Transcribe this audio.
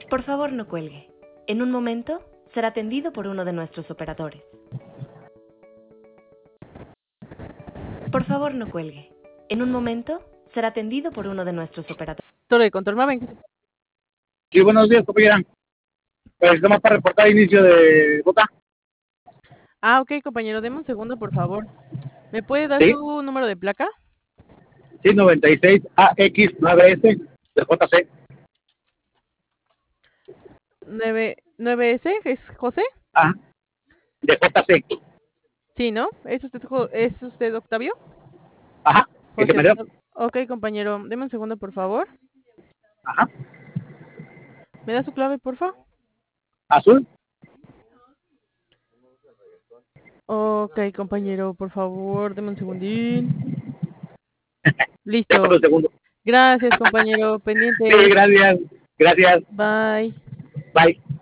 Por favor, no cuelgue. En un momento será atendido por uno de nuestros operadores. Por favor, no cuelgue. En un momento será atendido por uno de nuestros operadores. Torre de control, Maven. Sí, buenos días, compañera. Pues nada más para reportar inicio de ruta. Ah, ok, compañero, deme un segundo, por favor. ¿Me puede dar Sí. su número de placa? Sí, 96AX9S de JC. 9S, ¿es José? Ah, de JC. Sí, ¿no? ¿Es usted Octavio? Ajá. José ¿Ese me dio? Ok, compañero, deme un segundo, por favor. Ajá. ¿Me da su clave, por favor? Azul. Ok, compañero, por favor, deme un segundín. De Listo. acuerdo, un segundo. Gracias, compañero. Pendiente. Sí, gracias. Gracias. Bye. Bye.